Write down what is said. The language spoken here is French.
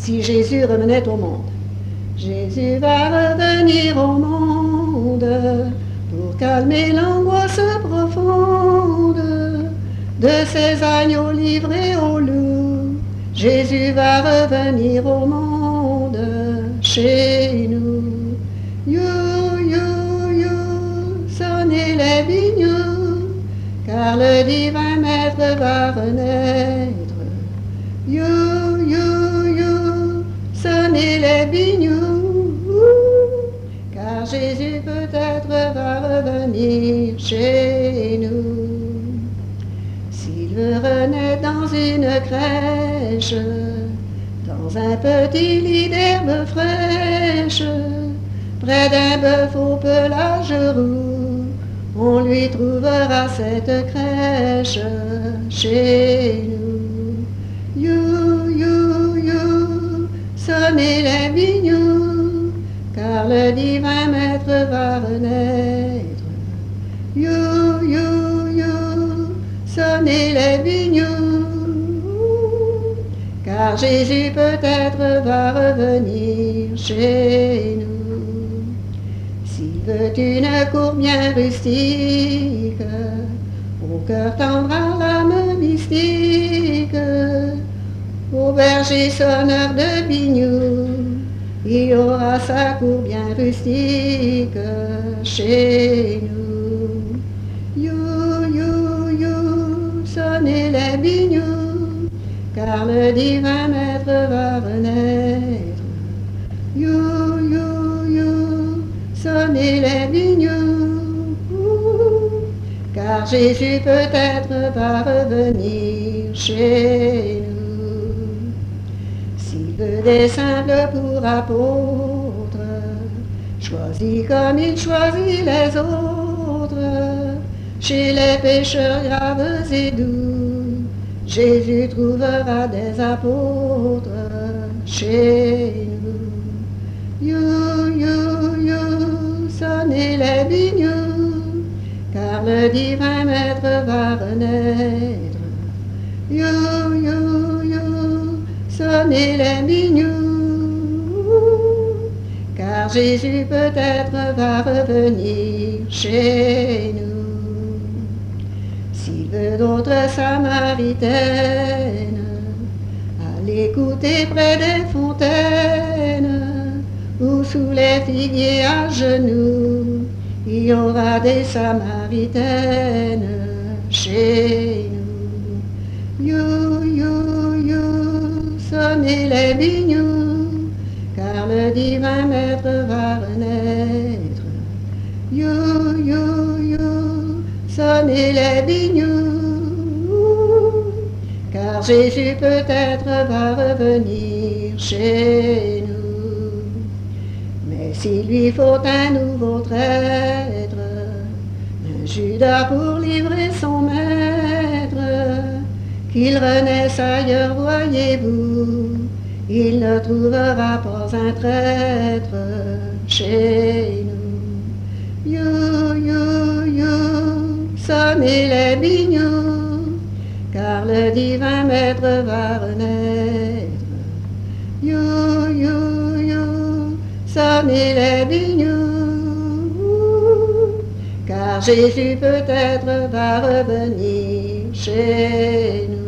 si Jésus revenait au monde. Jésus va revenir au monde pour calmer l'angoisse profonde de ces agneaux livrés aux loups. Jésus va revenir au monde chez nous. You, you, you, sonnez les vignes, car le divin maître va renaître. You, you, you, sonnez les vignes, car Jésus peut-être va revenir chez nous. S'il veut renaître dans une crèche, dans un petit lit d'herbe fraîche, près d'un bœuf au pelage roux, on lui trouvera cette crèche chez nous. You, you, you, sonnez les vignes, car le divin maître va renaître. You, you, you, sonnez les vignes, car Jésus peut-être va revenir chez nous. S'il veut une cour bien rustique, au cœur tendre à l'âme mystique, au berger sonneur de biniou, il y aura sa cour bien rustique chez nous. You, you, you, sonnez les binious, car le divin maître va renaître. You, you, you, sonnez les vignes, car Jésus peut-être va revenir chez nous. S'il veut des simples pour apôtres, choisis comme il choisit les autres, chez les pécheurs graves et doux, Jésus trouvera des apôtres chez nous. You, you, you, sonnez les vignes, car le divin maître va renaître. You, you, you, sonnez les vignes, car Jésus peut-être va revenir chez nous. S'il veut d'autres samaritaines, à l'écouter près des fontaines, ou sous les figuiers à genoux, il y aura des samaritaines chez nous. You, you, you, sonnez les vignes, car le divin maître va renaître. You, you, you, sonnez les vignes, car Jésus peut-être va revenir chez nous. Mais s'il lui faut un nouveau traître, un Judas pour livrer son maître, qu'il renaisse ailleurs, voyez-vous, il ne trouvera pas un traître chez nous. You, you, you, sonnez les vignes, car le divin maître va renaître. You, you, you, sonnez les vignes, car Jésus peut-être va revenir chez nous.